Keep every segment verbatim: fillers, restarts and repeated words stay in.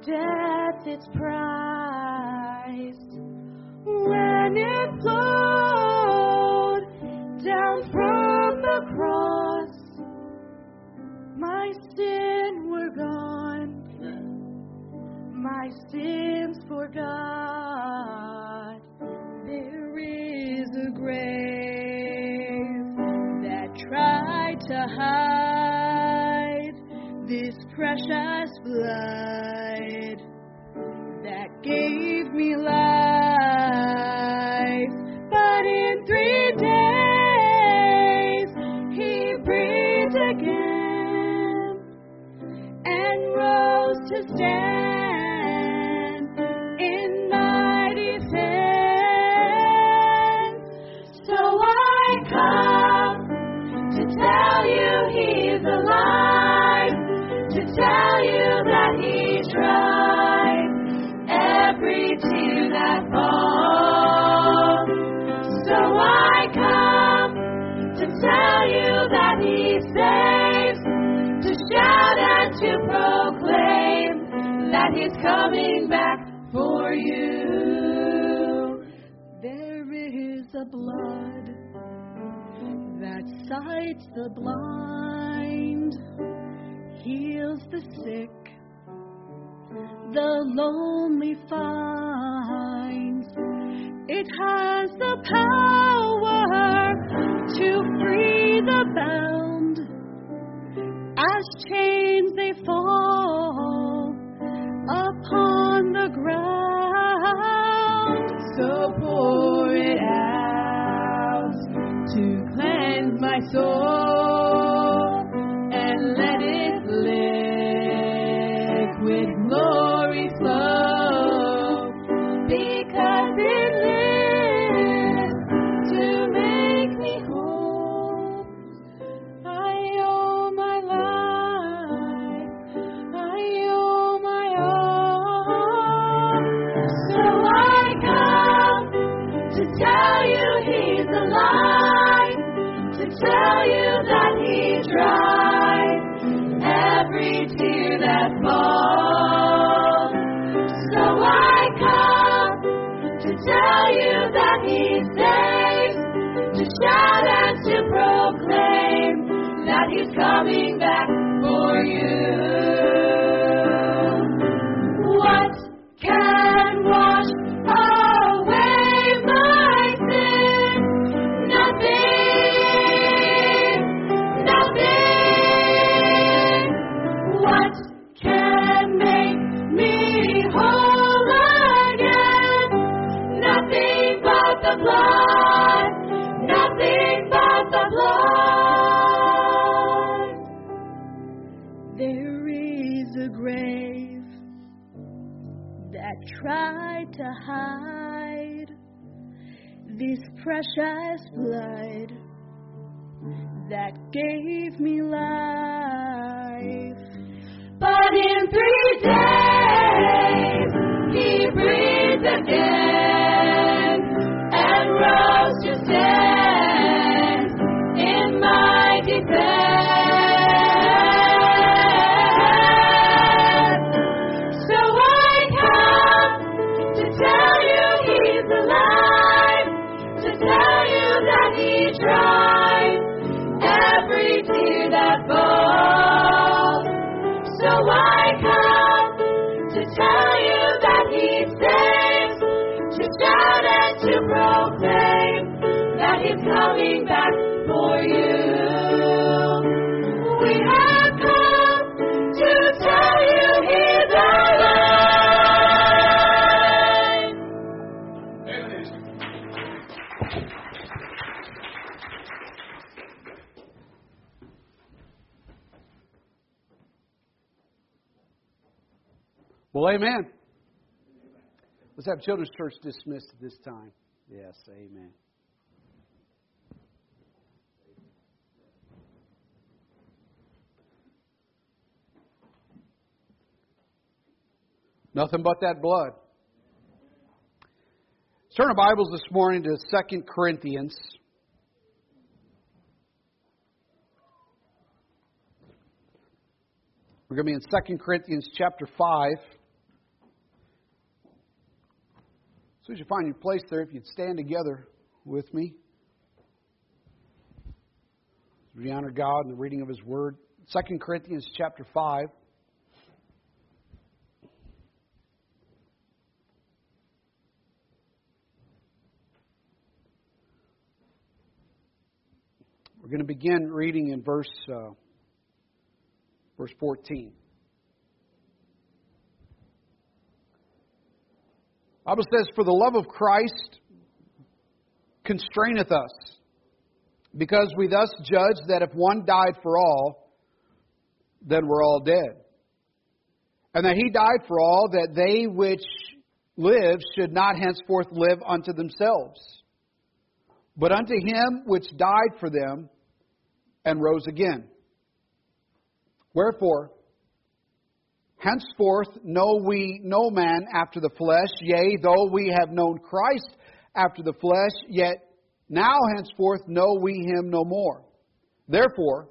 death its price. When it flowed down from the cross, my sin were gone, my sins forgot. There is a grave that tried to hide this precious blood that gave me life. But in three days he breathed again and rose to stand in my defense. So I come to tell you he's alive, to tell you that he dried every tear that falls. So I come to tell you that he saves, to shout and to proclaim that he's coming back for you. There is a blood that sights the blind, heals the sick, the lonely finds. It has the power to free the bound as chains they fall upon the ground. So pour it out to cleanse my soul and let it liquid glory flow, because it lives to make me whole. I owe my life, I owe my all. So I come to tell you he's alive, to tell you that he dried every tear that falls. So I come to tell you that he saves, to shout and to proclaim that he's coming back for you. What can wash away my sin? Nothing, nothing. What can make me whole again? Nothing but the blood, nothing but the blood. There is a grave that tried to hide this precious blood that gave me life. But in three days he breathed again and rose to stand in my defense. So I come to tell you he's alive, to tell you that he dried every tear that falls. So I come to tell you that he saves, to shout and to proclaim that he's coming back for you. We have come to tell you he's alive. Well, amen. Let's have Children's Church dismissed at this time. Yes, amen. Nothing but that blood. Let's turn our Bibles this morning to Second Corinthians. We're going to be in Second Corinthians chapter five. So as you find your place there, if you'd stand together with me. As we honor God in the reading of His Word. Second Corinthians chapter five. We're going to begin reading in verse, uh, verse fourteen. The Bible says, "For the love of Christ constraineth us, because we thus judge that if one died for all, then we're all dead. And that He died for all, that they which live should not henceforth live unto themselves, but unto Him which died for them and rose again. Wherefore, henceforth know we no man after the flesh, yea, though we have known Christ after the flesh, yet now henceforth know we Him no more. Therefore,"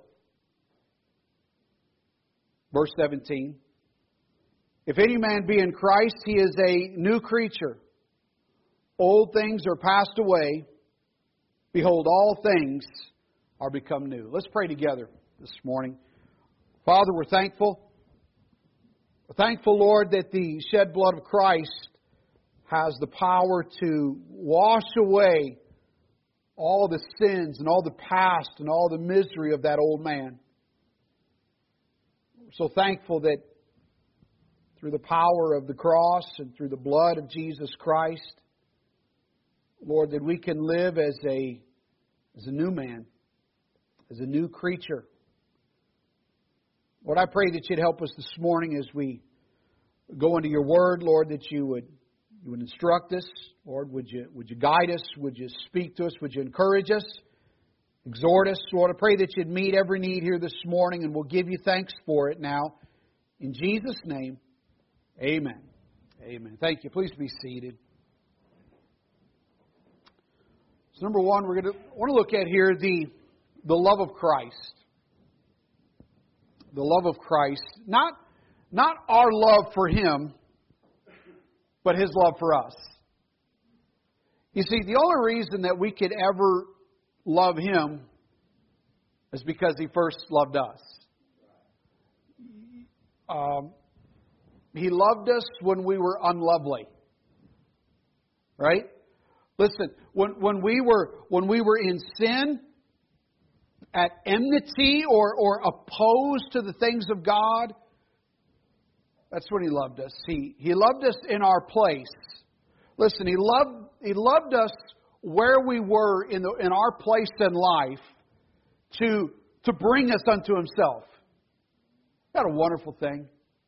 verse seventeen, "if any man be in Christ, he is a new creature. Old things are passed away. Behold, all things are become new." Let's pray together this morning. Father, we're thankful. We're thankful, Lord, that the shed blood of Christ has the power to wash away all the sins and all the past and all the misery of that old man. We're so thankful that through the power of the cross and through the blood of Jesus Christ, Lord, that we can live as a, as a new man, as a new creature. Lord, I pray that You'd help us this morning as we go into Your Word, Lord, that You would You would instruct us. Lord, would you, would you guide us? Would You speak to us? Would You encourage us? Exhort us? Lord, I pray that You'd meet every need here this morning, and we'll give You thanks for it now. In Jesus' name, amen. Amen. Thank you. Please be seated. So number one, we're going to want to look at here the, the love of Christ. The love of Christ. Not, not our love for Him, but His love for us. You see, the only reason that we could ever love Him is because He first loved us. Um, he loved us when we were unlovely. Right? Listen, when, when we were when we were in sin, at enmity or, or opposed to the things of God, that's when He loved us. He, he loved us in our place. Listen, He loved He loved us where we were in the in our place in life to, to bring us unto Himself. Isn't that a wonderful thing?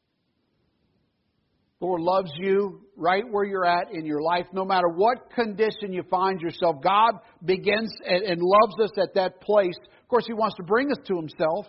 The Lord loves you right where you're at in your life, no matter what condition you find yourself. God begins and, and loves us at that place. Of course, He wants to bring us to Himself.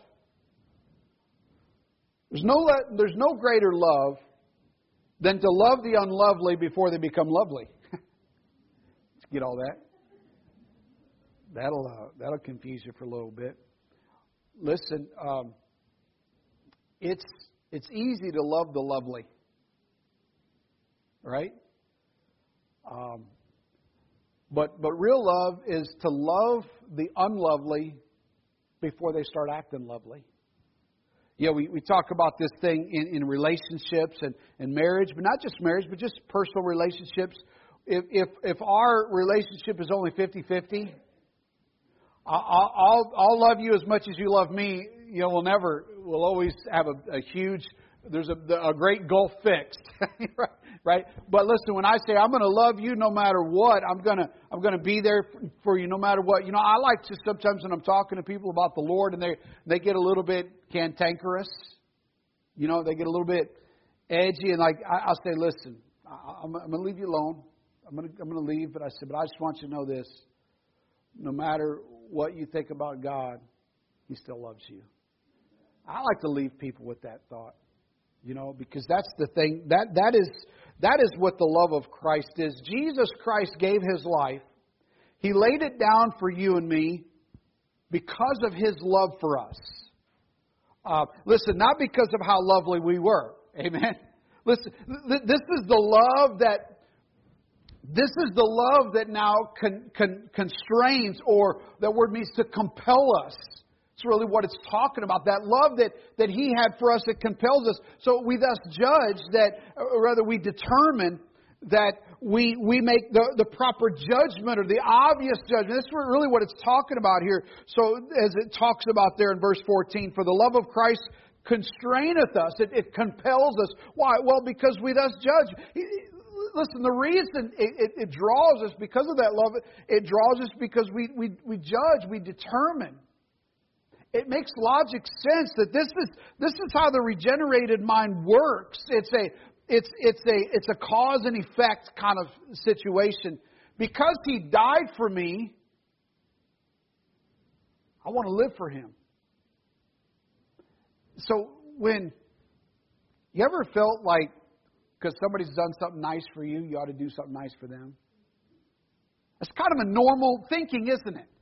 There's no, there's no greater love than to love the unlovely before they become lovely. Let's get all that. That'll, uh, that'll confuse you for a little bit. Listen, um, it's, it's easy to love the lovely. Right? Um, but, but real love is to love the unlovely before they start acting lovely. Yeah, we, we talk about this thing in, in relationships and, and marriage, but not just marriage, but just personal relationships. If if, if our relationship is only fifty-fifty, I'll, I'll, I'll love you as much as you love me. You know, we'll never, we'll always have a, a huge, there's a, a great gulf fixed. Right? But listen, when I say I'm going to love you no matter what, I'm going to I'm going to be there for you no matter what. You know, I like to sometimes when I'm talking to people about the Lord and they they get a little bit cantankerous. You know, they get a little bit edgy and like I, I'll say, listen, I, I'm, I'm going to leave you alone. I'm going to I'm going to leave, but I said, but I just want you to know this: no matter what you think about God, He still loves you. I like to leave people with that thought. You know, because that's the thing, that that is that is what the love of Christ is. Jesus Christ gave His life. He laid it down for you and me because of His love for us. Uh, listen, not because of how lovely we were. Amen. Listen, th- this is the love that This is the love that now con, con, constrains, or that word means to compel us. It's really what it's talking about. That love that, that He had for us that compels us. So we thus judge that, or rather we determine that we we make the, the proper judgment or the obvious judgment. That's really what it's talking about here. So as it talks about there in verse fourteen, for the love of Christ constraineth us. It, it compels us. Why? Well, because we thus judge. Listen, the reason it, it, it draws us because of that love, it draws us because we, we, we judge, we determine. It makes logic sense that this is this is how the regenerated mind works. It's a it's it's a it's a cause and effect kind of situation. Because He died for me, I want to live for Him. So when you ever felt like because somebody's done something nice for you, you ought to do something nice for them? That's kind of a normal thinking, isn't it?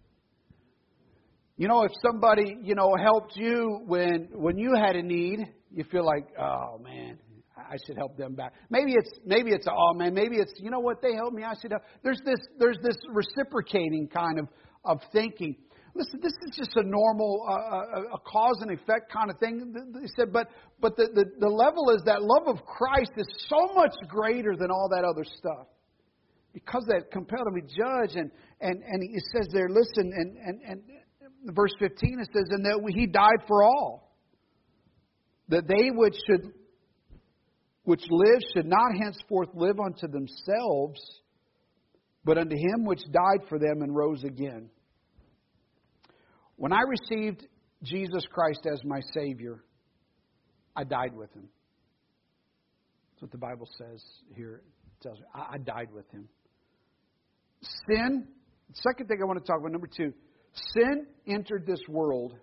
You know, if somebody, you know, helped you when when you had a need, you feel like, oh man, I should help them back. Maybe it's maybe it's oh man, maybe it's, you know what, they helped me, I should help. There's this there's this reciprocating kind of of thinking. Listen, this is just a normal uh, a, a cause and effect kind of thing. They said, but but the, the the level is that love of Christ is so much greater than all that other stuff. Because that compelled him to judge, and and and he says there, listen, and and and. Verse fifteen, it says, and that He died for all, that they which should which live should not henceforth live unto themselves, but unto Him which died for them and rose again. When I received Jesus Christ as my Savior, I died with Him. That's what the Bible says here. It tells me I, I died with Him. Sin. Second thing I want to talk about, number two. Sin entered this world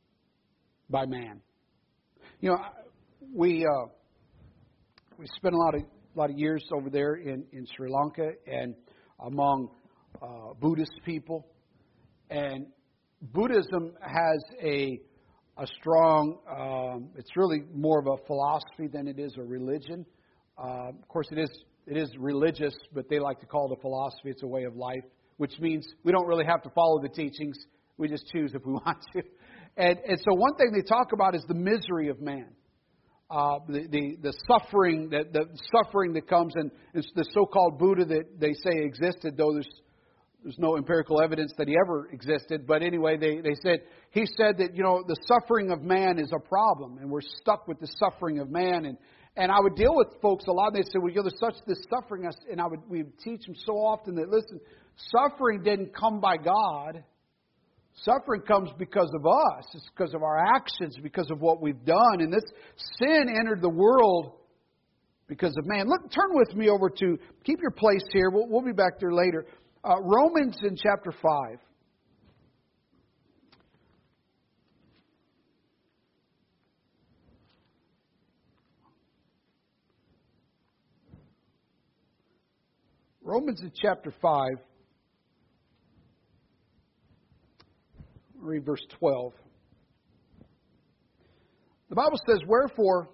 by man. You know, we uh, we spent a lot of a lot of years over there in, in Sri Lanka and among uh, Buddhist people, and Buddhism has a a strong. Um, it's really more of a philosophy than it is a religion. Uh, of course, it is it is religious, but they like to call it a philosophy. It's a way of life, which means we don't really have to follow the teachings. We just choose if we want to. And, and so one thing they talk about is the misery of man. Uh, the, the, the suffering that the suffering that comes, and it's the so-called Buddha that they say existed, though there's there's no empirical evidence that he ever existed. But anyway, they, they said he said that, you know, the suffering of man is a problem, and we're stuck with the suffering of man. And And I would deal with folks a lot, and they'd say, well, you know, there's such this suffering. And I would we would teach them so often that, listen, suffering didn't come by God. Suffering comes because of us. It's because of our actions, because of what we've done. And this sin entered the world because of man. Look, turn with me over to, keep your place here. We'll, we'll be back there later. Uh, Romans in chapter five. Romans in chapter five, read verse twelve. The Bible says, wherefore,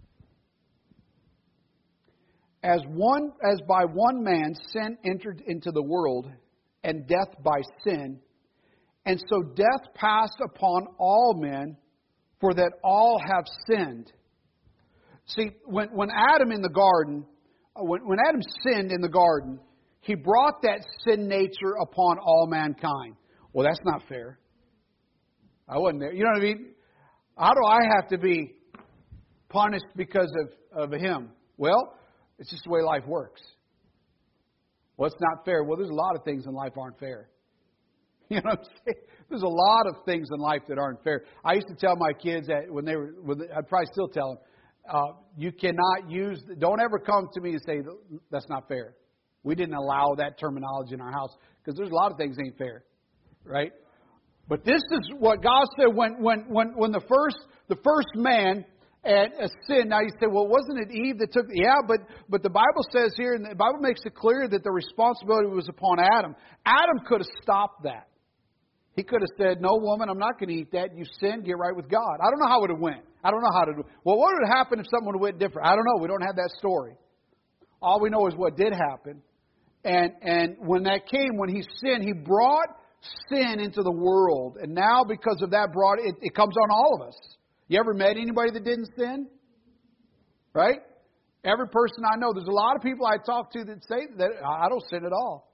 as one as by one man sin entered into the world, and death by sin, and so death passed upon all men, for that all have sinned. See, when, when Adam in the garden, when, when Adam sinned in the garden, he brought that sin nature upon all mankind. Well, that's not fair. I wasn't there. You know what I mean? How do I have to be punished because of, of him? Well, it's just the way life works. Well, it's not fair. Well, there's a lot of things in life aren't fair. You know what I'm saying? There's a lot of things in life that aren't fair. I used to tell my kids that when they were, when they, I'd probably still tell them, uh, you cannot use, don't ever come to me and say, that's not fair. We didn't allow that terminology in our house because there's a lot of things that ain't fair, right? But this is what God said when when when when the first the first man had a sin. Now you say, well, wasn't it Eve that took? Yeah, but but the Bible says here, and the Bible makes it clear that the responsibility was upon Adam. Adam could have stopped that. He could have said, no, woman, I'm not going to eat that. You sinned, get right with God. I don't know how it would have went. I don't know how to do it. Well, what would have happened if something would have went different? I don't know. We don't have that story. All we know is what did happen. And and when that came, when He sinned, He brought sin into the world. And now because of that, brought it, it comes on all of us. You ever met anybody that didn't sin? Right? Every person I know, there's a lot of people I talk to that say that I don't sin at all.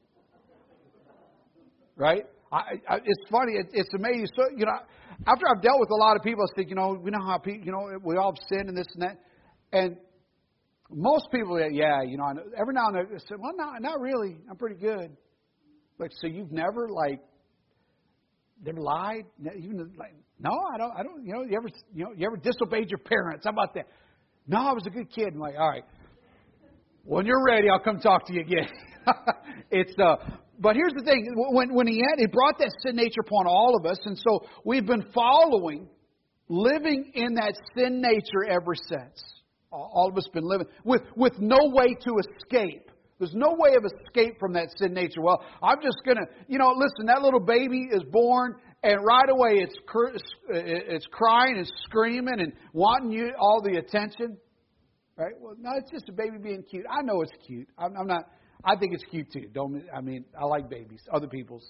Right? I, I, it's funny. It, it's amazing. So, you know, after I've dealt with a lot of people, I think, you know, we know how people, you know, we all have sinned and this and that. And most people, yeah, you know, every now and then, say, well, no, not really. I'm pretty good. Like, so you've never, like, never lied? Even like, no, I don't, I don't, you know, you ever, you know, you ever disobeyed your parents? How about that? No, I was a good kid. I'm like, all right. When you're ready, I'll come talk to you again. it's, uh, but here's the thing. When, when he had, he brought that sin nature upon all of us. And so we've been following, living in that sin nature ever since. All of us been living with, with no way to escape. There's no way of escape from that sin nature. Well, I'm just going to, you know, listen, that little baby is born and right away it's it's crying and screaming and wanting you all the attention. Right? Well, no, it's just a baby being cute. I know it's cute. I'm, I'm not, I think it's cute too. Don't, I mean, I like babies, other people's.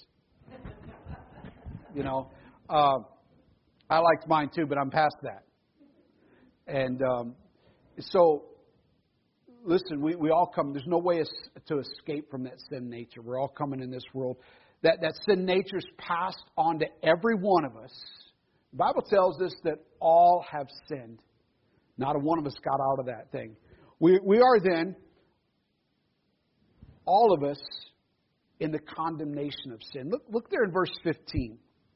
You know, uh, I liked mine too, but I'm past that. And um, so, listen, we, we all come. There's no way to escape from that sin nature. We're all coming in this world. That, that sin nature is passed on to every one of us. The Bible tells us that all have sinned. Not a one of us got out of that thing. We, we are then, all of us, in the condemnation of sin. Look, look there in verse fifteen.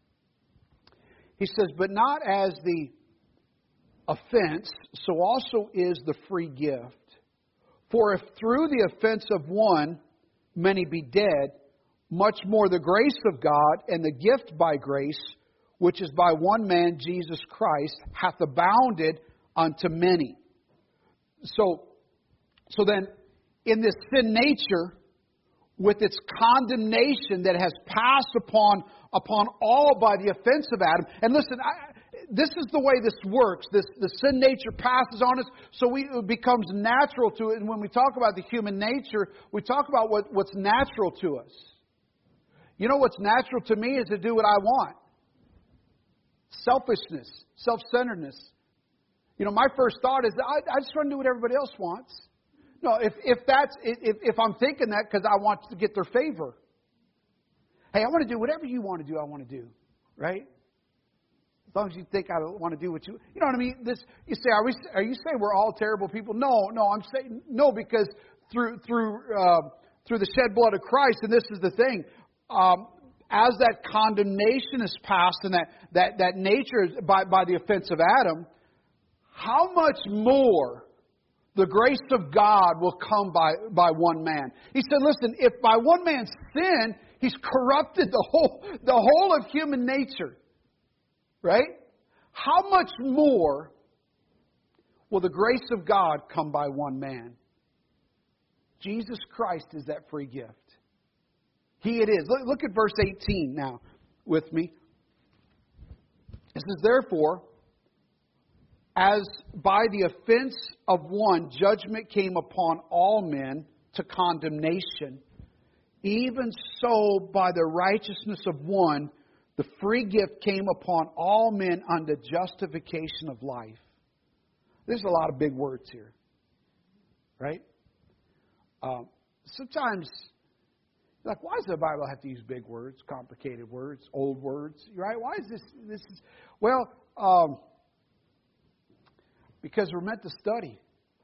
He says, but not as the offense, so also is the free gift. For if through the offense of one many be dead, much more the grace of God and the gift by grace, which is by one man, Jesus Christ, hath abounded unto many. So, so then, in this sin nature, with its condemnation that has passed upon upon all by the offense of Adam. And listen, I, this is the way this works. This the sin nature passes on us, so we, it becomes natural to it. And when we talk about the human nature, we talk about what, what's natural to us. You know what's natural to me is to do what I want. Selfishness, self-centeredness. You know, my first thought is I, I just want to do what everybody else wants. No, if if that's if if I'm thinking that because I want to get their favor. Hey, I want to do whatever you want to do. I want to do, right? As long as you think I want to do what you, you know what I mean. This you say, are we? Are you saying we're all terrible people? No, no. I'm saying no because through through uh, through the shed blood of Christ, and this is the thing. Um, as that condemnation is passed and that that that nature is by by the offense of Adam, how much more the grace of God will come by, by one man. He said, listen, if by one man's sin, he's corrupted the whole, the whole of human nature. Right? How much more will the grace of God come by one man? Jesus Christ is that free gift. He it is. Look, look at verse eighteen now with me. It says, therefore, as by the offense of one, judgment came upon all men to condemnation, even so by the righteousness of one, the free gift came upon all men unto justification of life. There's a lot of big words here, right? Um, sometimes, like, why does the Bible have to use big words, complicated words, old words, right? Why is this? This is well. Um, Because we're meant to study.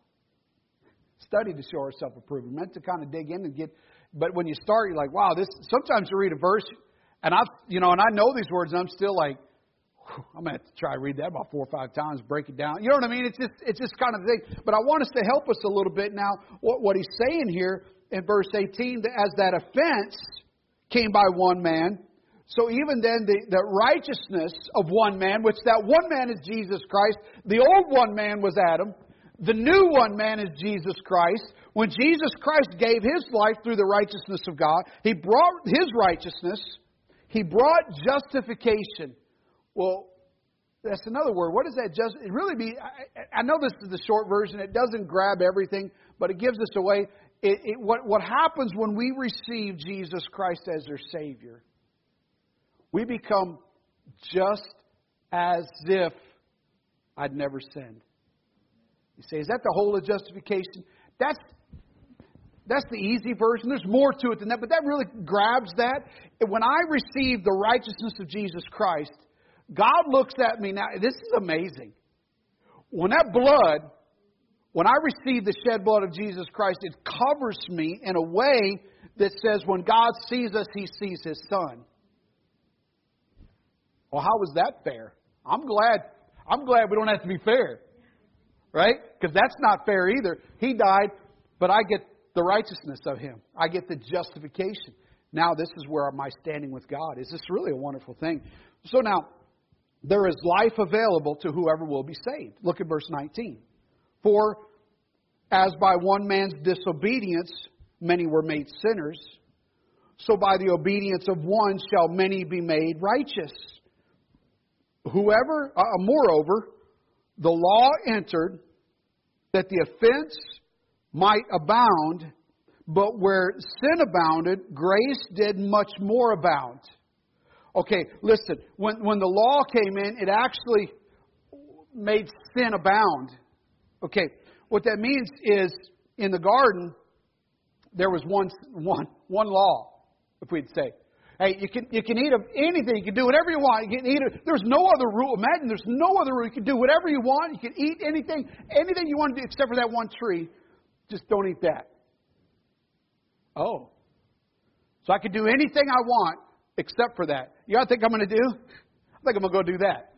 Study to show ourselves approved. We're meant to kind of dig in and get, but when you start, you're like, wow, this, sometimes you read a verse, and I, you know, and I know these words, and I'm still like, I'm going to have to try to read that about four or five times, break it down. You know what I mean? It's just, it's just kind of the thing. But I want us to help us a little bit now, what, what he's saying here in verse eighteen, that as that offense came by one man, so even then, the, the righteousness of one man, which that one man is Jesus Christ. The old one man was Adam. The new one man is Jesus Christ. When Jesus Christ gave His life through the righteousness of God, He brought His righteousness. He brought justification. Well, that's another word. What does that just it really be? I, I know this is the short version. It doesn't grab everything, but it gives us a way. it, it, what, what happens when we receive Jesus Christ as our Savior, we become just as if I'd never sinned. You say, is that the whole of justification? That's That's the easy version. There's more to it than that, but that really grabs that. When I receive the righteousness of Jesus Christ, God looks at me now. This is amazing. When that blood, when I receive the shed blood of Jesus Christ, it covers me in a way that says when God sees us, He sees His Son. Well, how was that fair? I'm glad. I'm glad we don't have to be fair, right? Because that's not fair either. He died, but I get the righteousness of Him. I get the justification. Now this is where my standing with God is. This is really a wonderful thing. So now, there is life available to whoever will be saved. Look at verse nineteen. For as by one man's disobedience many were made sinners, so by the obedience of one shall many be made righteous. Whoever, uh, moreover, the law entered that the offense might abound, but where sin abounded, grace did much more abound. Okay, listen, when, when the law came in, it actually made sin abound. Okay, what that means is, in the garden, there was one, one, one law, if we'd say. Hey, you can you can eat of anything. You can do whatever you want. You can eat it. There's no other rule. Imagine there's no other rule. You can do whatever you want. You can eat anything, anything you want to do except for that one tree. Just don't eat that. Oh. So I can do anything I want except for that. You know what I think I'm going to do? I think I'm going to go do that.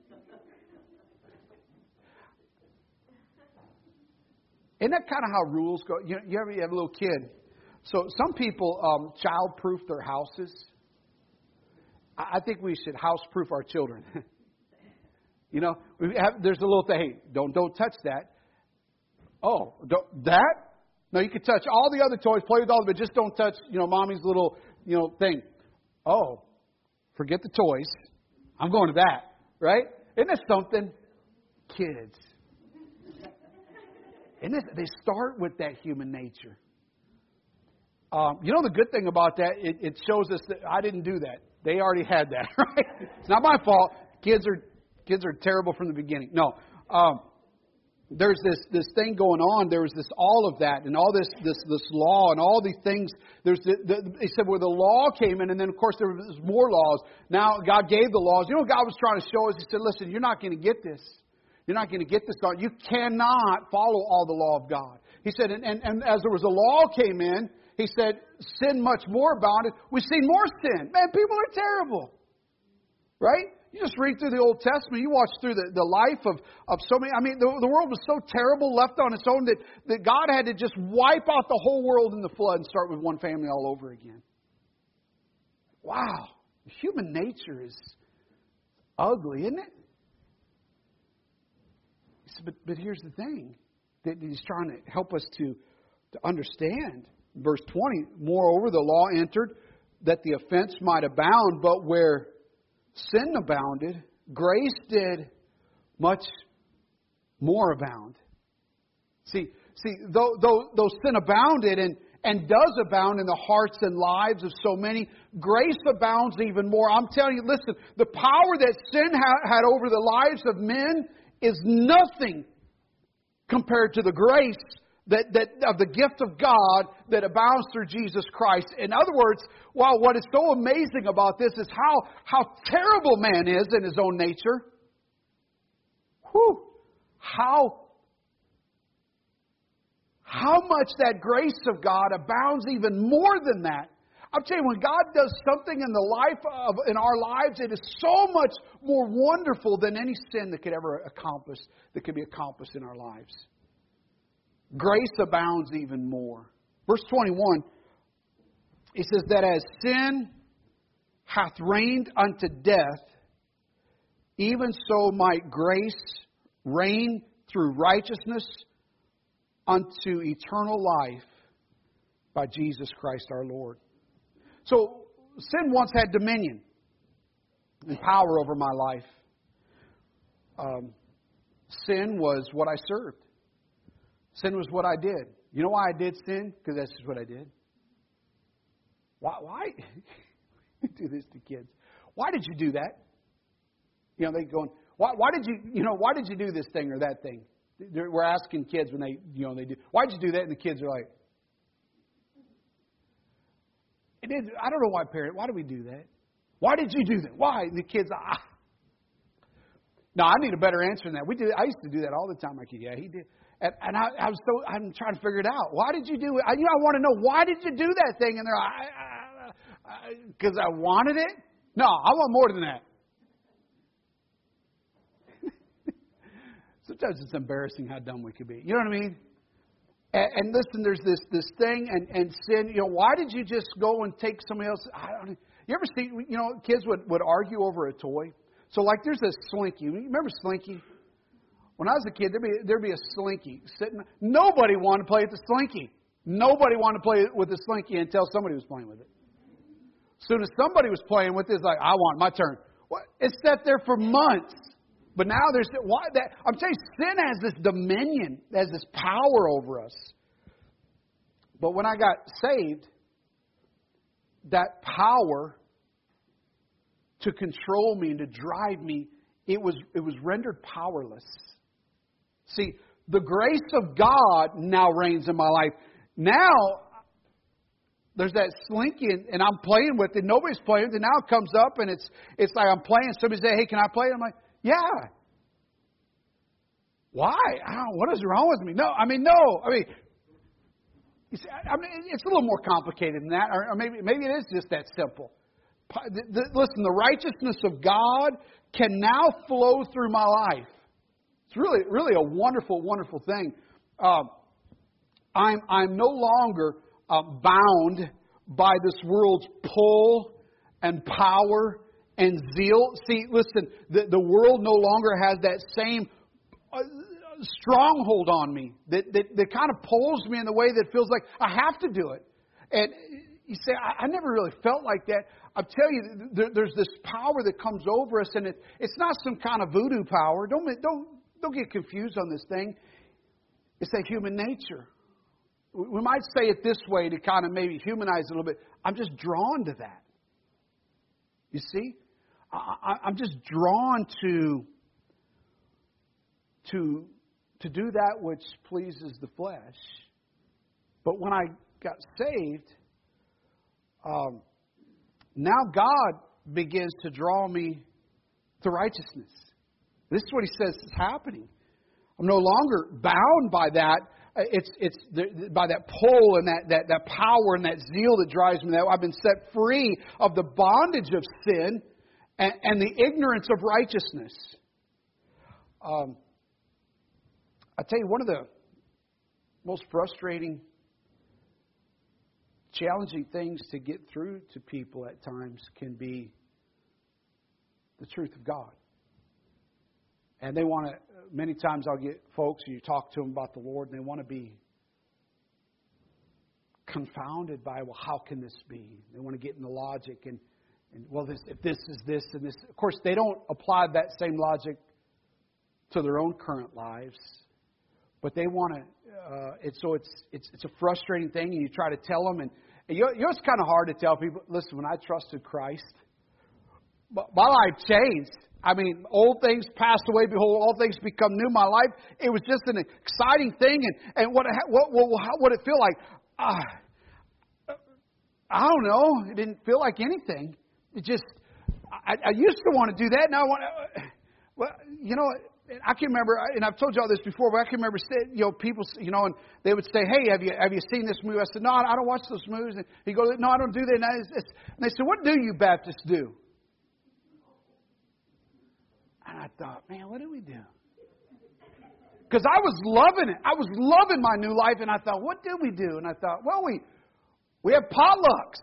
Isn't that kind of how rules go? You, you ever you have a little kid? So some people um, child-proof their houses. I think we should house-proof our children. You know, we have, there's a little thing. Hey, don't don't touch that. Oh, don't, that? No, you can touch all the other toys, play with all of it, but just don't touch, you know, mommy's little, you know, thing. Oh, forget the toys. I'm going to that, right? Isn't that something? Kids. Isn't it? They start with that human nature. Um, you know the good thing about that? It, it shows us that I didn't do that. They already had that, right? It's not my fault. Kids are kids are terrible from the beginning. No. Um, There's this, this thing going on. There was this all of that and all this this this law and all these things. There's the, the, they said where the law came in, and then of course there was more laws. Now God gave the laws. You know what God was trying to show us? He said, "Listen, you're not going to get this. You're not going to get this law. You cannot follow all the law of God." He said, and, and, and as there was a law came in, He said, "Sin much more abounded." We've seen more sin. Man, people are terrible, right? You just read through the Old Testament. You watch through the, the life of, of so many. I mean, the, the world was so terrible, left on its own, that, that God had to just wipe out the whole world in the flood and start with one family all over again. Wow. Human nature is ugly, isn't it? He said, but, but here's the thing that He's trying to help us to, to understand. Verse twenty, moreover, the law entered that the offense might abound, but where sin abounded, grace did much more abound. See, see, though, though, though sin abounded and, and does abound in the hearts and lives of so many, grace abounds even more. I'm telling you, listen, the power that sin ha- had over the lives of men is nothing compared to the grace That, that of the gift of God that abounds through Jesus Christ. In other words, wow, what is so amazing about this is how, how terrible man is in his own nature. Whew, how, how much that grace of God abounds even more than that. I'm telling you, when God does something in the life of in our lives, it is so much more wonderful than any sin that could ever accomplish, that could be accomplished in our lives. Grace abounds even more. Verse twenty-one, it says that as sin hath reigned unto death, even so might grace reign through righteousness unto eternal life by Jesus Christ our Lord. So sin once had dominion and power over my life. Um, sin was what I served. Sin was what I did. You know why I did sin? Because that's just what I did. Why? Why? do this to kids. Why did you do that? You know, they going, why, why did you, you know, why did you do this thing or that thing? They're, we're asking kids when they, you know, they do, why did you do that? And the kids are like, it is, I don't know why, parent, why do we do that? Why did you do that? Why? And the kids, ah. No, I need a better answer than that. We did. I used to do that all the time. I kid, yeah, he did. And, and I, I was so, I'm trying to figure it out. Why did you do it? I, you know, I want to know, why did you do that thing? And they're like, because I, I, I, I wanted it? No, I want more than that. Sometimes it's embarrassing how dumb we could be. You know what I mean? And, and listen, there's this this thing and, and sin. You know, why did you just go and take somebody else? I don't. You ever see? You know, kids would, would argue over a toy. So like, there's a Slinky. You remember Slinky? When I was a kid, there'd be there'd be a Slinky sitting. Nobody wanted to play with the Slinky. Nobody wanted to play with the Slinky until somebody was playing with it. As soon as somebody was playing with it, it's like, I want my turn. What? It sat there for months. But now there's why that I'm telling you, sin has this dominion, has this power over us. But when I got saved, that power to control me and to drive me, it was it was rendered powerless. See, the grace of God now reigns in my life. Now there's that Slinky and, and I'm playing with it. Nobody's playing with it. Now it comes up and it's it's like I'm playing. Somebody say, "Hey, can I play?" I'm like, yeah. Why? I don't, what is wrong with me? No, I mean, no. I mean, you see, I mean, it's a little more complicated than that, or, or maybe maybe it is just that simple. The, the, listen, the righteousness of God can now flow through my life. It's really, really a wonderful, wonderful thing. Um, I'm I'm no longer uh, bound by this world's pull and power and zeal. See, listen, the, the world no longer has that same uh, stronghold on me that, that, that kind of pulls me in the way that feels like I have to do it. And you say, I, I never really felt like that. I'll tell you, there, there's this power that comes over us, and it, it's not some kind of voodoo power. Don't, don't, don't get confused on this thing. It's that human nature. We might say it this way to kind of maybe humanize it a little bit. I'm just drawn to that. You see? I, I'm just drawn to, to, to do that which pleases the flesh. But when I got saved, um, now God begins to draw me to righteousness. This is what He says is happening. I'm no longer bound by that. It's it's the, by that pull and that, that, that power and that zeal that drives me. That I've been set free of the bondage of sin and, and the ignorance of righteousness. Um, I tell you, one of the most frustrating, challenging things to get through to people at times can be the truth of God. And they want to, many times I'll get folks, and you talk to them about the Lord, and they want to be confounded by, well, how can this be? They want to get into logic and, and well, this, if this is this and this. Of course, they don't apply that same logic to their own current lives. But they want to, uh, it's, so it's, it's it's a frustrating thing, and you try to tell them, and, and you know, you know it's kind of hard to tell people, listen, when I trusted Christ, my life changed. I mean, old things passed away, behold, all things become new. My life, it was just an exciting thing, and, and what what what how would it feel like? Uh, I don't know. It didn't feel like anything. It just, I, I used to want to do that, now I want to, well, you know, I can remember, and I've told you all this before, but I can remember, you know, people, you know, and they would say, "Hey, have you have you seen this movie?" I said, "No, I don't watch those movies." And he goes, "No, I don't do that." And, I, and they said, "What do you Baptists do?" And I thought, man, what do we do? Because I was loving it. I was loving my new life, and I thought, what did we do? And I thought, well, we we have potlucks.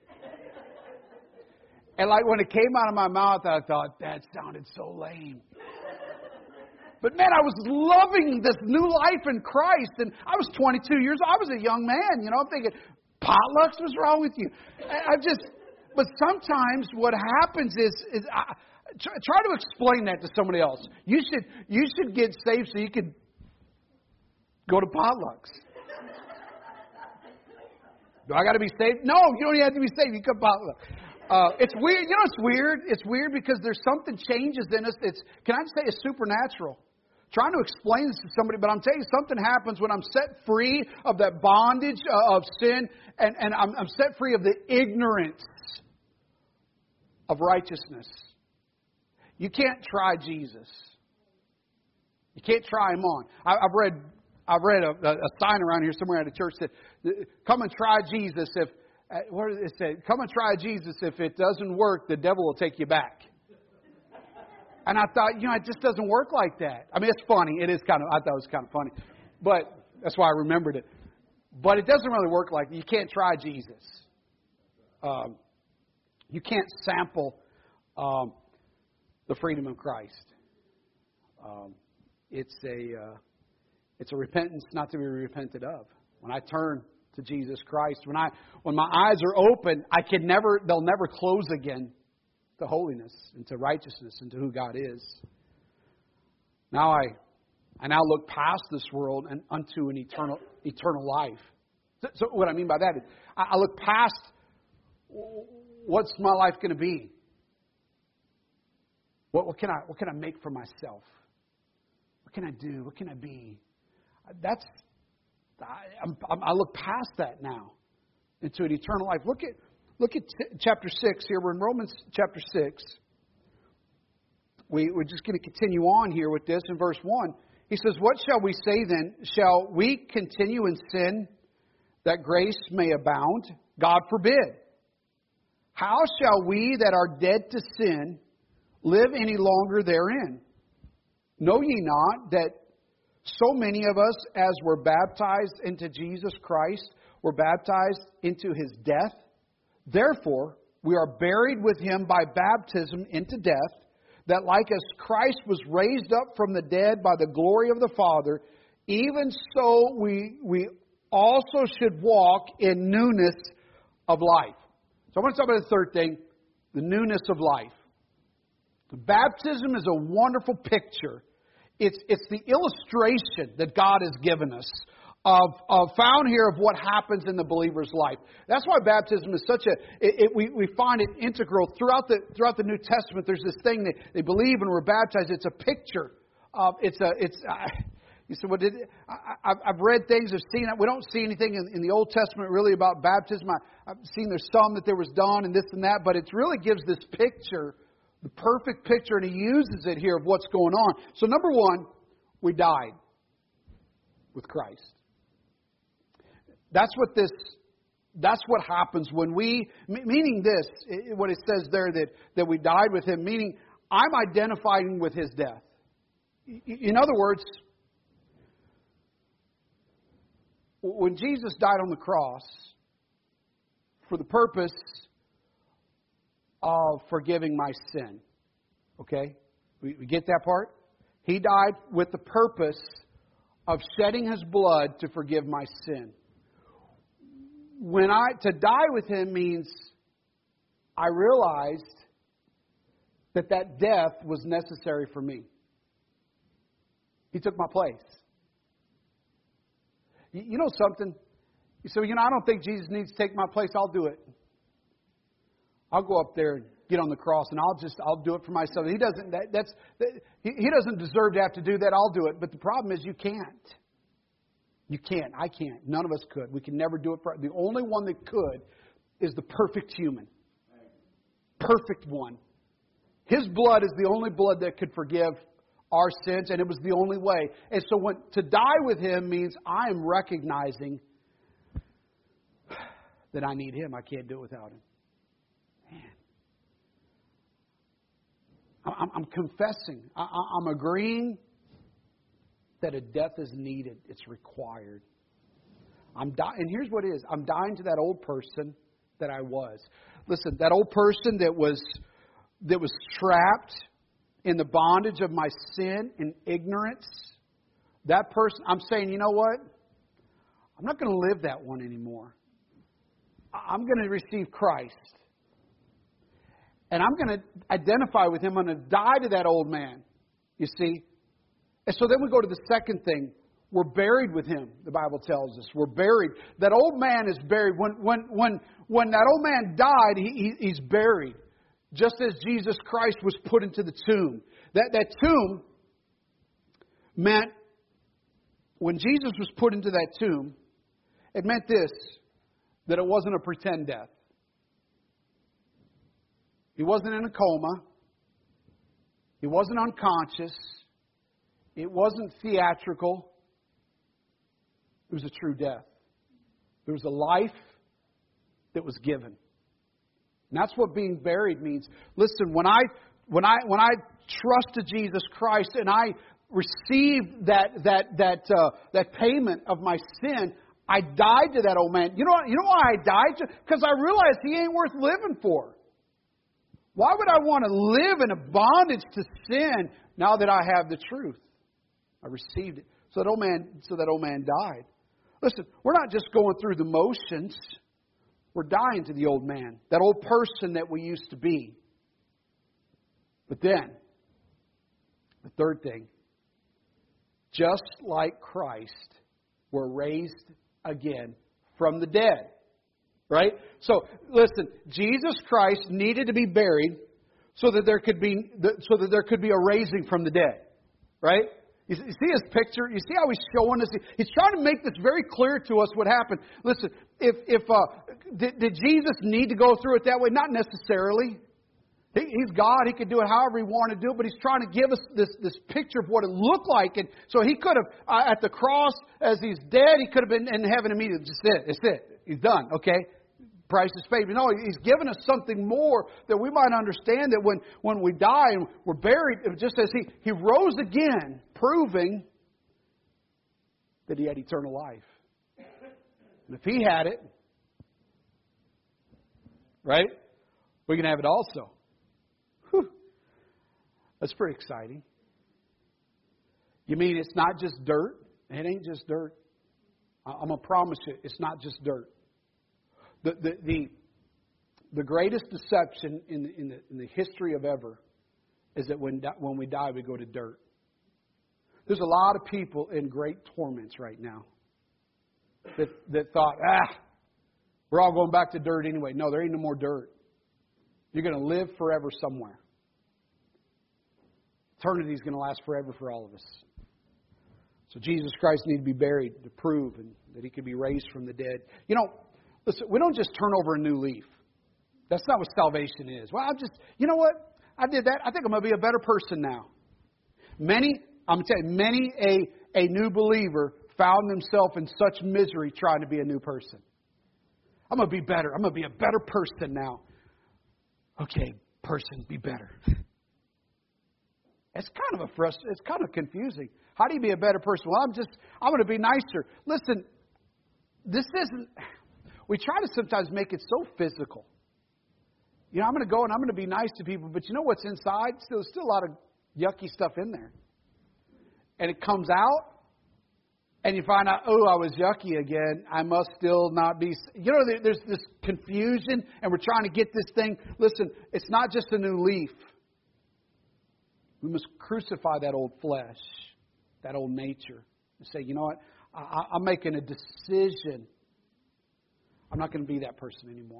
And like when it came out of my mouth, I thought, that sounded so lame. But man, I was loving this new life in Christ, and I was twenty-two years old. I was a young man, you know. I'm thinking, potlucks? What's wrong with you? I just, but sometimes what happens is, is I, try, try to explain that to somebody else. You should, you should get saved so you could Go to potlucks. Do I got to be saved? No, you don't even have to be saved. You come potluck. Uh, it's weird. You know, it's weird. It's weird because there's something changes in us. It's can I just say it's supernatural. Trying to explain this to somebody, but I'm telling you, something happens when I'm set free of that bondage of sin, and, and I'm, I'm set free of the ignorance of righteousness. You can't try Jesus. You can't try Him on. I, I've read I've read a, a, a sign around here somewhere at a church that come and try Jesus. If what did it say? Come and try Jesus. If it doesn't work, the devil will take you back. And I thought, you know, it just doesn't work like that. I mean, it's funny. It is kind of, I thought it was kind of funny. But that's why I remembered it. But it doesn't really work like that. You can't try Jesus. Um, you can't sample um, the freedom of Christ. Um, it's a uh, it's a repentance not to be repented of. When I turn to Jesus Christ, when I when my eyes are open, I can never they'll never close again. To holiness and to righteousness and to who God is. Now I, I now look past this world and unto an eternal eternal life. So, so what I mean by that is I, I look past what's my life going to be. What, what can I what can I make for myself? What can I do? What can I be? That's I, I'm, I look past that now into an eternal life. Look at. Look at t- chapter six here. We're in Romans chapter six. We, we're just going to continue on here with this in verse one. He says, what shall we say then? Shall we continue in sin that grace may abound? God forbid. How shall we that are dead to sin live any longer therein? Know ye not that so many of us as were baptized into Jesus Christ were baptized into His death? Therefore, we are buried with Him by baptism into death, that like as Christ was raised up from the dead by the glory of the Father, even so we, we also should walk in newness of life. So I want to talk about the third thing, the newness of life. Baptism is a wonderful picture. It's, it's the illustration that God has given us. Of, of found here of what happens in the believer's life. That's why baptism is such a. It, it, we, we find it integral throughout the throughout the New Testament. There's this thing that they believe and we're baptized. It's a picture. Of, it's a. It's. Uh, you said, well, did it, I, I've read things. I've seen it. We don't see anything in, in the Old Testament really about baptism. I, I've seen there's some that there was done and this and that, but it really gives this picture, the perfect picture, and he uses it here of what's going on. So number one, we died with Christ. That's what this, that's what happens when we, meaning this, what it says there that, that we died with Him, meaning I'm identifying with His death. In other words, when Jesus died on the cross for the purpose of forgiving my sin, okay? We, we get that part? He died with the purpose of shedding His blood to forgive my sin. When I to die with Him means I realized that that death was necessary for me. He took my place. You, you know something? You say, well, you know, I don't think Jesus needs to take my place. I'll do it. I'll go up there and get on the cross, and I'll just I'll do it for myself. He doesn't. That, that's that, he, he doesn't deserve to have to do that. I'll do it. But the problem is, you can't. You can't. I can't. None of us could. We can never do it. For, the only one that could is the perfect human. Perfect one. His blood is the only blood that could forgive our sins, and it was the only way. And so when, to die with Him means I am recognizing that I need Him. I can't do it without Him. Man. I'm, I'm confessing. I, I'm agreeing that a death is needed. It's required. I'm di- and here's what it is. I'm dying to that old person that I was. Listen, that old person that was that was trapped in the bondage of my sin and ignorance. That person, I'm saying, you know what? I'm not going to live that one anymore. I'm going to receive Christ. And I'm going to identify with Him. I'm going to die to that old man. You see? And so then we go to the second thing. We're buried with Him, the Bible tells us. We're buried. That old man is buried. When when when when that old man died, he, he, he's buried. Just as Jesus Christ was put into the tomb. That that tomb meant, when Jesus was put into that tomb, it meant this, that it wasn't a pretend death. He wasn't in a coma. He wasn't unconscious. It wasn't theatrical. It was a true death. There was a life that was given. And that's what being buried means. Listen, when I when I when I trusted Jesus Christ and I received that that that uh, that payment of my sin, I died to that old man. You know what? You know why I died? Because I realized he ain't worth living for. Why would I want to live in a bondage to sin now that I have the truth? I received it. So that old man, so that old man died. Listen, we're not just going through the motions. We're dying to the old man, that old person that we used to be. But then, the third thing, just like Christ, we're raised again from the dead. Right? So, listen, Jesus Christ needed to be buried so that there could be so that there could be a raising from the dead. Right? You see his picture? You see how he's showing us? He's trying to make this very clear to us what happened. Listen, if if uh, did, did Jesus need to go through it that way? Not necessarily. He, he's God. He could do it however he wanted to do, but he's trying to give us this, this picture of what it looked like. And so he could have, uh, at the cross, as he's dead, he could have been in heaven immediately. Just it. It's it. He's done. Okay? Price is paid. But no, he's given us something more that we might understand that when, when we die and we're buried, just as he, he rose again, proving that he had eternal life. And if he had it, right, we can have it also. Whew. That's pretty exciting. You mean it's not just dirt? It ain't just dirt. I'm going to promise you, it's not just dirt. The, the, the, the greatest deception in the, in, the, in the history of ever is that when, when we die, we go to dirt. There's a lot of people in great torments right now that, that thought, ah, we're all going back to dirt anyway. No, there ain't no more dirt. You're going to live forever somewhere. Eternity is going to last forever for all of us. So Jesus Christ needed to be buried to prove and that he could be raised from the dead. You know, listen, we don't just turn over a new leaf. That's not what salvation is. Well, I'm just, you know what? I did that. I think I'm going to be a better person now. Many, I'm going to tell you, many a, a new believer found themselves in such misery trying to be a new person. I'm going to be better. I'm going to be a better person now. Okay, person, be better. It's kind of a frust- It's kind of confusing. How do you be a better person? Well, I'm just, I'm going to be nicer. Listen, this isn't, we try to sometimes make it so physical. You know, I'm going to go and I'm going to be nice to people, but you know what's inside? Still, there's still a lot of yucky stuff in there. And it comes out, and you find out, oh, I was yucky again. I must still not be. You know, there's this confusion, and we're trying to get this thing. Listen, it's not just a new leaf. We must crucify that old flesh, that old nature, and say, you know what? I, I'm making a decision. I'm not going to be that person anymore.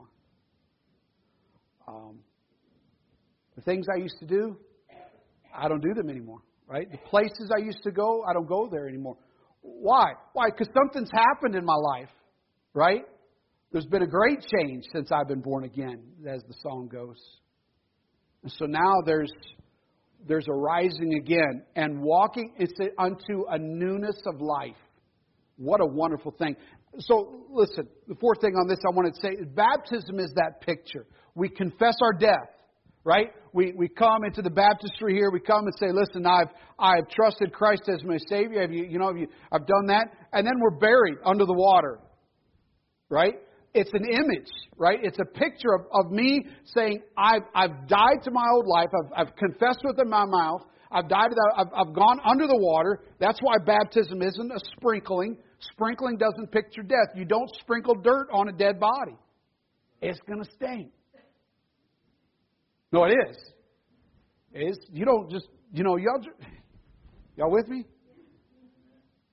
Um, the things I used to do, I don't do them anymore. Right? The places I used to go, I don't go there anymore. Why? Why? Because something's happened in my life. Right? There's been a great change since I've been born again, as the song goes. And so now there's there's a rising again and walking it's unto a newness of life. What a wonderful thing. So listen, the fourth thing on this I want to say, baptism is that picture. We confess our death. Right? We we come into the baptistry here. We come and say, listen, I've I've trusted Christ as my Savior. Have you, you know, have you, I've done that. And then we're buried under the water. Right? It's an image, right? It's a picture of, of me saying, I've I've died to my old life. I've I've confessed with in my mouth. I've died to that. I've, I've gone under the water. That's why baptism isn't a sprinkling. Sprinkling doesn't picture death. You don't sprinkle dirt on a dead body. It's going to stink. No, it is. It is. You don't just, you know, y'all, y'all with me?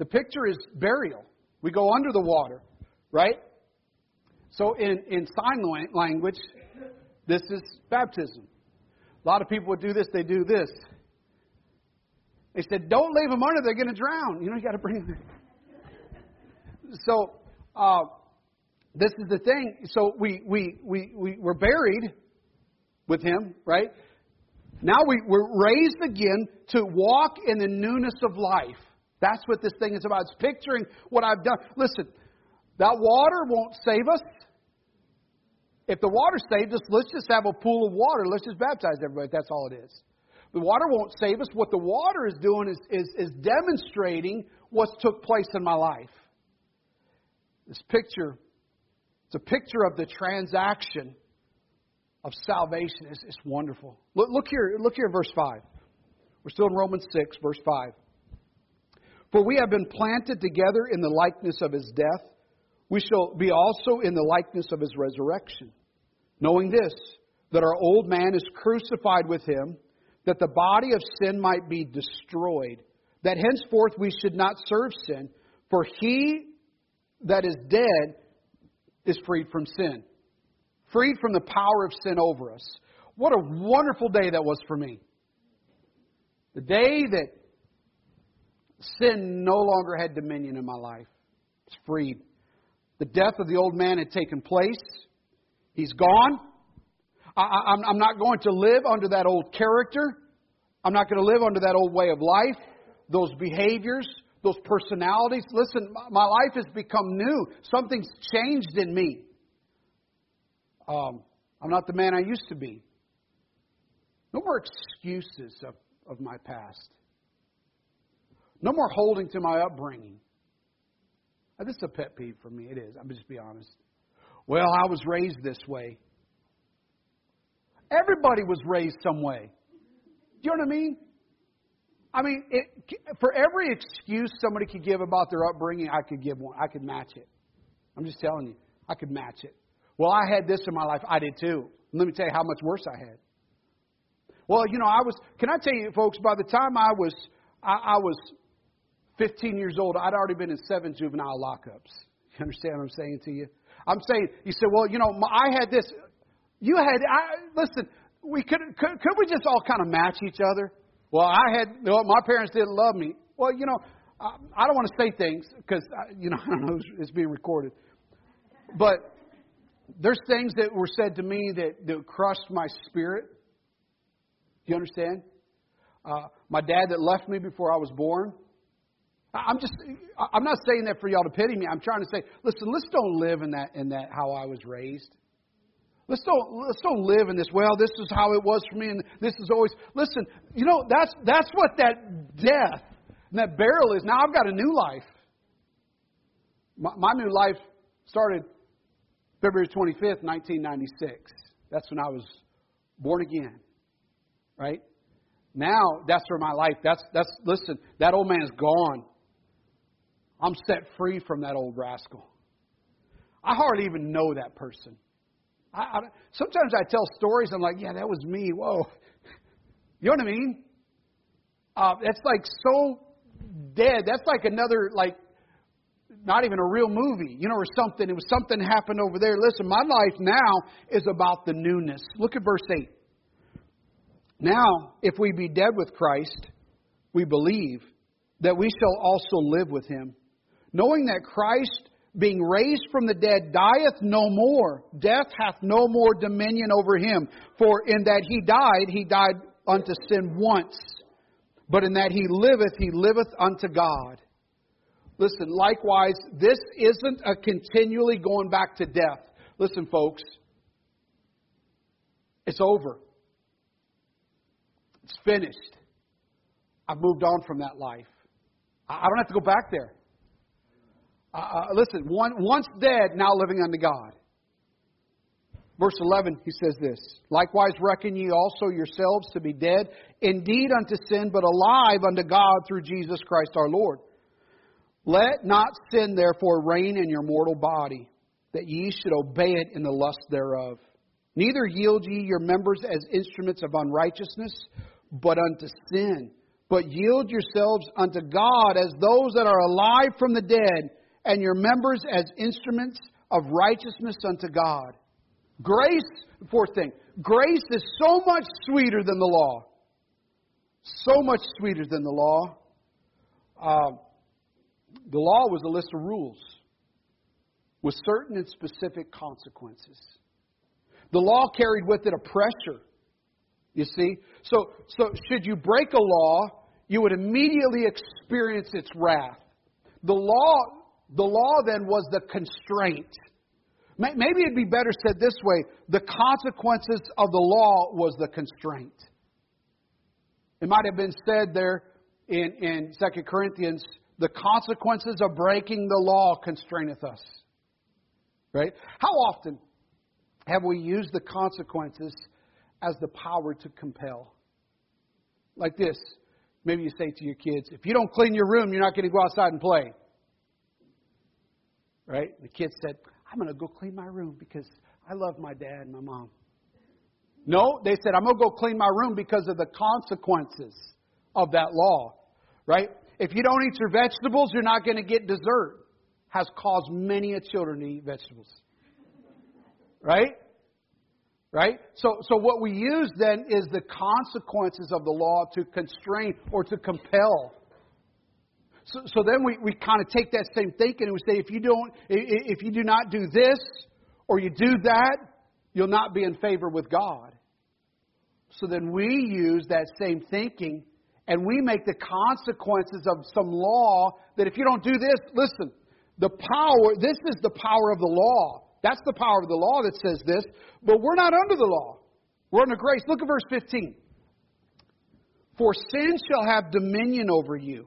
The picture is burial. We go under the water, right? So in, in sign language, this is baptism. A lot of people would do this. They do this. They said, don't leave them under. They're going to drown. You know, you got to bring them in. So uh, this is the thing. So we, we, we, we were buried with Him, right? Now we, we're raised again to walk in the newness of life. That's what this thing is about. It's picturing what I've done. Listen, that water won't save us. If the water saved us, let's just have a pool of water. Let's just baptize everybody. That's all it is. The water won't save us. What the water is doing is, is, is demonstrating what's took place in my life. This picture, it's a picture of the transaction of salvation. It's, it's wonderful. Look, look here, look here, verse five. We're still in Romans six, verse five. For we have been planted together in the likeness of His death. We shall be also in the likeness of His resurrection. Knowing this, that our old man is crucified with Him, that the body of sin might be destroyed, that henceforth we should not serve sin, for he that is dead is freed from sin. Freed from the power of sin over us. What a wonderful day that was for me. The day that sin no longer had dominion in my life. It's freed. The death of the old man had taken place. He's gone. I, I'm, I'm not going to live under that old character. I'm not going to live under that old way of life, those behaviors, those personalities. Listen, my life has become new. Something's changed in me. Um, I'm not the man I used to be. No more excuses of, of my past. No more holding to my upbringing. Now, this is a pet peeve for me. It is. I'm just be honest. Well, I was raised this way. Everybody was raised some way. Do you know what I mean? I mean, it, for every excuse somebody could give about their upbringing, I could give one. I could match it. I'm just telling you. I could match it. Well, I had this in my life. I did too. Let me tell you how much worse I had. Well, you know, I was, can I tell you, folks, by the time I was, I, I was fifteen years old, I'd already been in seven juvenile lockups. You understand what I'm saying to you? I'm saying, you said, well, you know, I had this. You had, I, listen, we could, could, could we just all kind of match each other? Well, I had, well, my parents didn't love me. Well, you know, I, I don't want to say things because, you know, I don't know, it's being recorded. But there's things that were said to me that, that crushed my spirit. Do you understand? Uh, my dad that left me before I was born. I'm just, I'm not saying that for y'all to pity me. I'm trying to say, listen, let's don't live in that, in that how I was raised. Let's don't, let's don't live in this, well, this is how it was for me and this is always, listen, you know, that's, that's what that death and that burial is. Now I've got a new life. My, my new life started February twenty-fifth, nineteen ninety-six. That's when I was born again. Right? Now, that's where my life, that's, that's, listen, that old man is gone. I'm set free from that old rascal. I hardly even know that person. I, I, sometimes I tell stories, I'm like, yeah, that was me. Whoa. You know what I mean? Uh, that's like so dead. That's like another, like, not even a real movie, you know, or something. It was something happened over there. Listen, my life now is about the newness. Look at verse eight. Now, if we be dead with Christ, we believe that we shall also live with Him, knowing that Christ, being raised from the dead, dieth no more. Death hath no more dominion over Him. For in that He died, He died unto sin once. But in that He liveth, He liveth unto God. Listen, likewise, this isn't a continually going back to death. Listen, folks, it's over. It's finished. I've moved on from that life. I don't have to go back there. Uh, listen, one, once dead, now living unto God. Verse eleven, he says this, likewise reckon ye also yourselves to be dead, indeed unto sin, but alive unto God through Jesus Christ our Lord. Let not sin therefore reign in your mortal body, that ye should obey it in the lust thereof. Neither yield ye your members as instruments of unrighteousness, but unto sin. but yield yourselves unto God as those that are alive from the dead, and your members as instruments of righteousness unto God. Grace, fourth thing, grace is so much sweeter than the law. So much sweeter than the law. Uh, the law was a list of rules with certain and specific consequences. The law carried with it a pressure, you see. So, so should you break a law, you would immediately experience its wrath. The law, the law then was the constraint. Maybe it'd be better said this way: the consequences of the law was the constraint. It might have been said there in, in Second Corinthians, the consequences of breaking the law constraineth us. Right? How often have we used the consequences as the power to compel? Like this. Maybe you say to your kids, if you don't clean your room, you're not going to go outside and play. Right? The kid said, I'm going to go clean my room because I love my dad and my mom. No, they said, I'm going to go clean my room because of the consequences of that law. Right? If you don't eat your vegetables, you're not going to get dessert. Has caused many a children to eat vegetables. Right? Right? So, so what we use then is the consequences of the law to constrain or to compel. So, so then we, we kind of take that same thinking and we say, if you don't, if you do not do this or you do that, you'll not be in favor with God. So then we use that same thinking and we make the consequences of some law that if you don't do this, listen, the power, this is the power of the law. That's the power of the law that says this. But we're not under the law. We're under grace. Look at verse fifteen. For sin shall have dominion over you.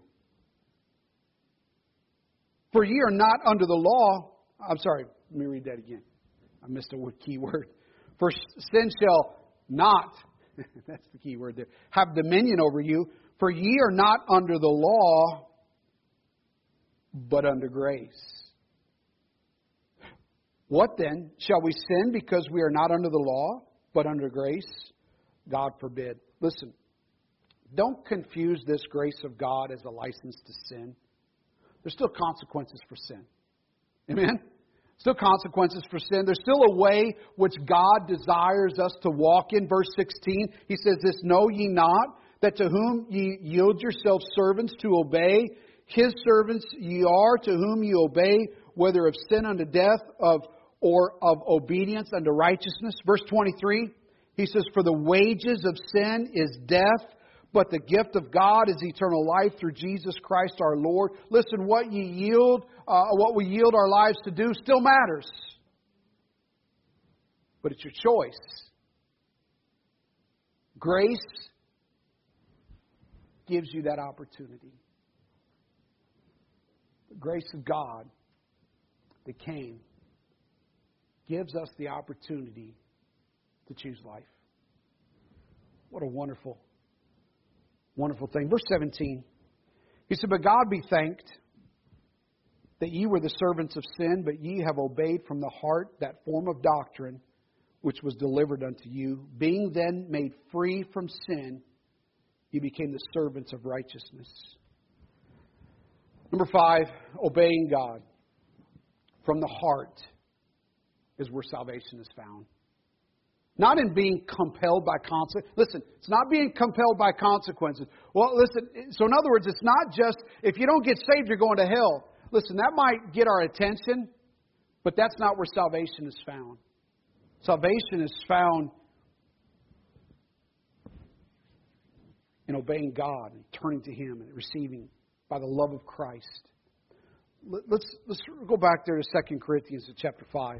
For ye are not under the law. I'm sorry, let me read that again. I missed a key word. For sin shall not, that's the key word there, have dominion over you. For ye are not under the law, but under grace. What then? Shall we sin because we are not under the law, but under grace? God forbid. Listen, don't confuse this grace of God as a license to sin. There's still consequences for sin. Amen? Still consequences for sin. There's still a way which God desires us to walk in. Verse sixteen, He says this, know ye not that to whom ye yield yourselves servants to obey, His servants ye are to whom ye obey, whether of sin unto death of or of obedience unto righteousness. Verse twenty-three, He says, for the wages of sin is death, but the gift of God is eternal life through Jesus Christ our Lord. Listen, what ye yield, uh, what we yield our lives to do still matters. But it's your choice. Grace gives you that opportunity. The grace of God that came gives us the opportunity to choose life. What a wonderful Wonderful thing. Verse seventeen. He said, but God be thanked that ye were the servants of sin, but ye have obeyed from the heart that form of doctrine which was delivered unto you. Being then made free from sin, ye became the servants of righteousness. Number five, obeying God from the heart is where salvation is found. Not in being compelled by consequences. Listen, it's not being compelled by consequences. Well, listen, so in other words, it's not just, if you don't get saved, you're going to hell. Listen, that might get our attention, but that's not where salvation is found. Salvation is found in obeying God and turning to Him and receiving by the love of Christ. Let's, let's go back there to Second Corinthians chapter five.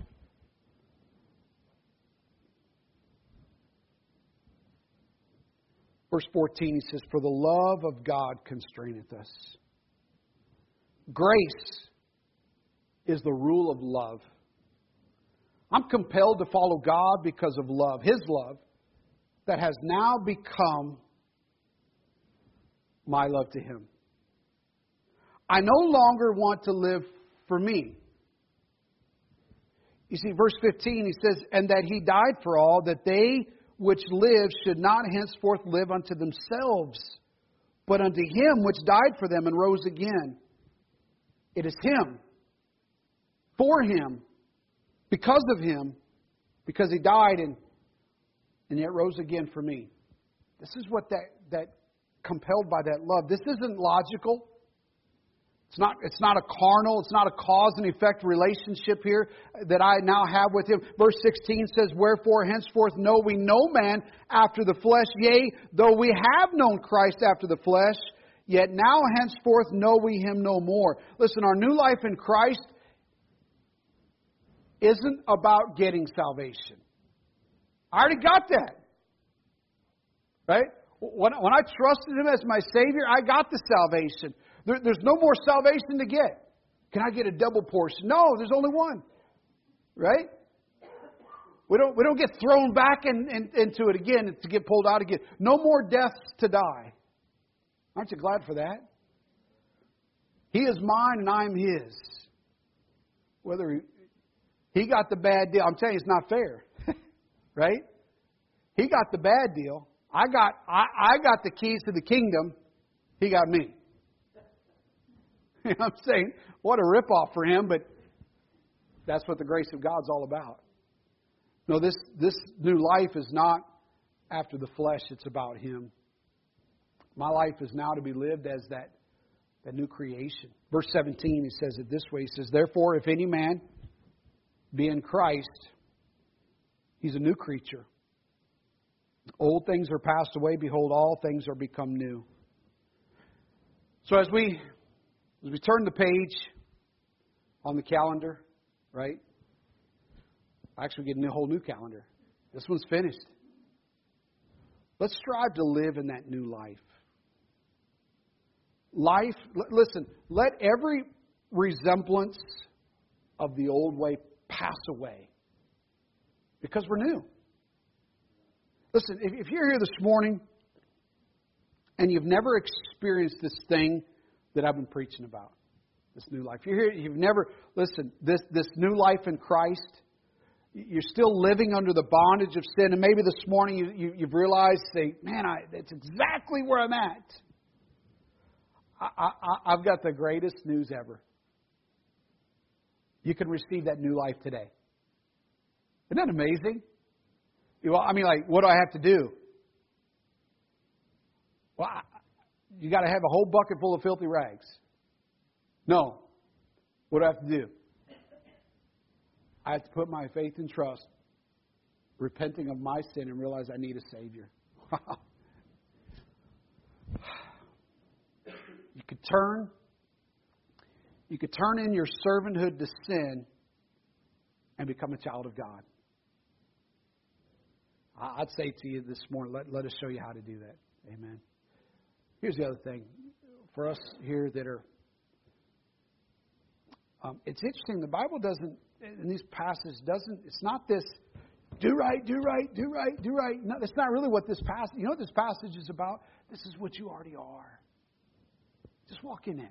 Verse fourteen, he says, for the love of God constraineth us. Grace is the rule of love. I'm compelled to follow God because of love, His love, that has now become my love to Him. I no longer want to live for me. You see, verse fifteen, he says, and that He died for all, that they which live should not henceforth live unto themselves, but unto Him which died for them and rose again. It is Him, for Him, because of Him, because He died and, and yet rose again for me. This is what that, that compelled by that love. This isn't logical. It's not, it's not a carnal, it's not a cause and effect relationship here that I now have with Him. Verse sixteen says, Wherefore henceforth know we no man after the flesh. Yea, though we have known Christ after the flesh, yet now henceforth know we Him no more. Listen, our new life in Christ isn't about getting salvation. I already got that. Right? When, when I trusted Him as my Savior, I got the salvation. There, there's no more salvation to get. Can I get a double portion? No, there's only one. Right? We don't, we don't get thrown back in, in, into it again to get pulled out again. No more deaths to die. Aren't you glad for that? He is mine and I am His. Whether he, he got the bad deal, I'm telling you, it's not fair. Right? He got the bad deal. I got I, I got the keys to the kingdom. He got me. I'm saying, what a ripoff for him, but that's what the grace of God's all about. No, this, this new life is not after the flesh, it's about Him. My life is now to be lived as that, that new creation. Verse seventeen, he says it this way. He says, Therefore, if any man be in Christ, he's a new creature. Old things are passed away. Behold, all things are become new. So as we as we turn the page on the calendar, right? Actually, we get a whole new calendar. This one's finished. Let's strive to live in that new life. Life, listen, let every resemblance of the old way pass away. Because we're new. Listen, if you're here this morning and you've never experienced this thing that I've been preaching about, this new life. If you're here, you've never, listen, this, this new life in Christ, you're still living under the bondage of sin, and maybe this morning you, you, you've realized, say, man, I, that's exactly where I'm at. I, I, I've got the greatest news ever. You can receive that new life today. Isn't that amazing? Well, I mean, like, what do I have to do? Well, I, you got to have a whole bucket full of filthy rags. No. What do I have to do? I have to put my faith and trust, repenting of my sin and realize I need a Savior. You could turn, you could turn in your servanthood to sin and become a child of God. I'd say to you this morning, let, let us show you how to do that. Amen. Here's the other thing. For us here that are, um, it's interesting, the Bible doesn't, in these passages, doesn't, it's not this, do right, do right, do right, do right. No, that's not really what this passage, you know what this passage is about? This is what you already are. Just walk in it.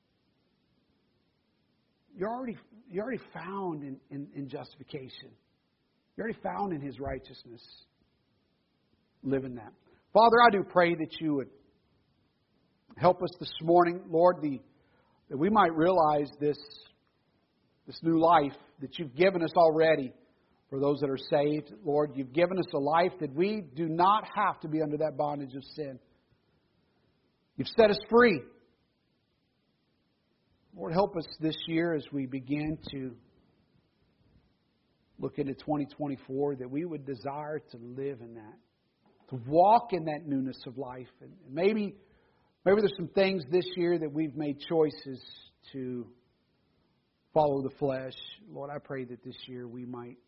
You're already, you're already found in, in, in justification. You're already found in His righteousness. Live in that. Father, I do pray that you would help us this morning, Lord, the, that we might realize this, this new life that you've given us already for those that are saved. Lord, you've given us a life that we do not have to be under that bondage of sin. You've set us free. Lord, help us this year as we begin to look into twenty twenty-four, that we would desire to live in that, to walk in that newness of life. And maybe, maybe there's some things this year that we've made choices to follow the flesh. Lord, I pray that this year we might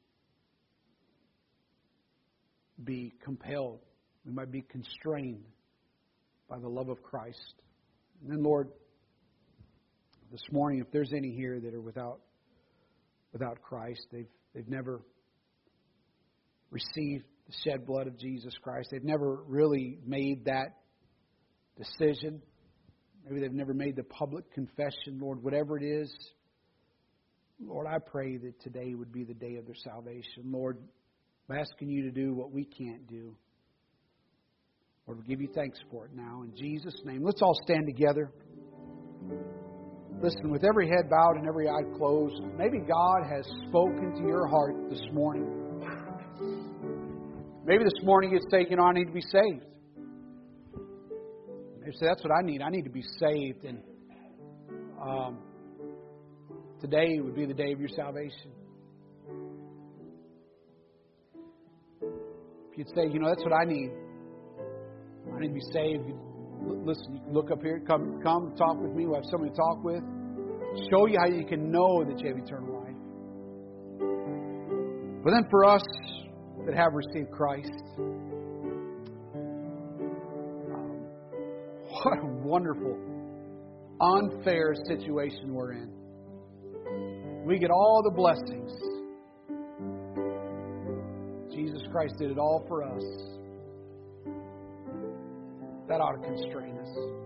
be compelled, we might be constrained by the love of Christ. And then, Lord, this morning, if there's any here that are without without Christ, they've they've never received the shed blood of Jesus Christ. They've never really made that decision. Maybe they've never made the public confession. Lord, whatever it is, Lord, I pray that today would be the day of their salvation. Lord, I'm asking you to do what we can't do. Lord, we give you thanks for it now. In Jesus' name, let's all stand together. Listen, with every head bowed and every eye closed, maybe God has spoken to your heart this morning. Maybe this morning you'd say, you know, I need to be saved. Maybe say, that's what I need. I need to be saved. And um, today would be the day of your salvation. If you'd say, you know, that's what I need. I need to be saved. Listen, you can look up here, come, come, talk with me. We'll have somebody to talk with. Show you how you can know that you have eternal life. But then for us that have received Christ, um, what a wonderful, unfair situation we're in. We get all the blessings. Jesus Christ did it all for us. That ought to constrain us.